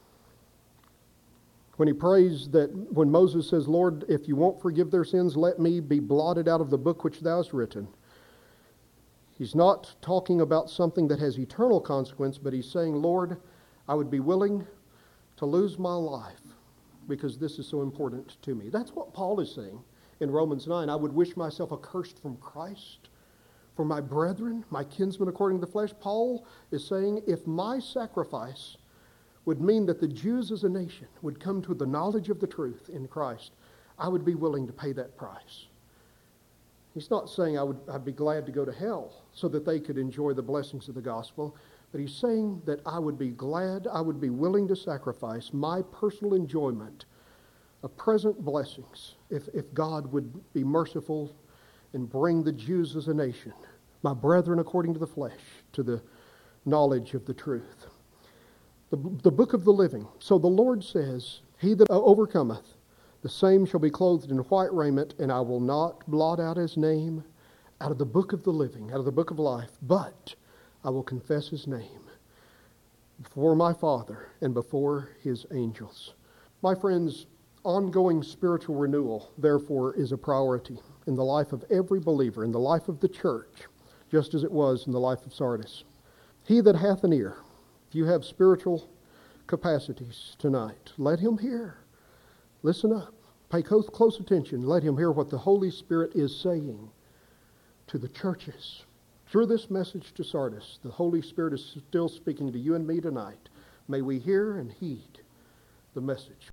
when he prays that, when Moses says, Lord, if you won't forgive their sins, let me be blotted out of the book which thou hast written, he's not talking about something that has eternal consequence, but he's saying, Lord, I would be willing to lose my life because this is so important to me. That's what Paul is saying in Romans nine. I would wish myself accursed from Christ for my brethren, my kinsmen according to the flesh. Paul is saying, if my sacrifice would mean that the Jews as a nation would come to the knowledge of the truth in Christ, I would be willing to pay that price. He's not saying I would, I'd be glad to go to hell so that they could enjoy the blessings of the gospel, but he's saying that I would be glad, I would be willing to sacrifice my personal enjoyment of present blessings if, if God would be merciful and bring the Jews as a nation, my brethren according to the flesh, to the knowledge of the truth. The, the book of the living. So the Lord says, he that overcometh, the same shall be clothed in white raiment, and I will not blot out his name out of the book of the living, out of the book of life, but I will confess his name before my Father and before his angels. My friends, ongoing spiritual renewal, therefore, is a priority in the life of every believer, in the life of the church, just as it was in the life of Sardis. He that hath an ear, if you have spiritual capacities tonight, let him hear. Listen up. Pay close, close attention. Let him hear what the Holy Spirit is saying to the churches. Through this message to Sardis, the Holy Spirit is still speaking to you and me tonight. May we hear and heed the message.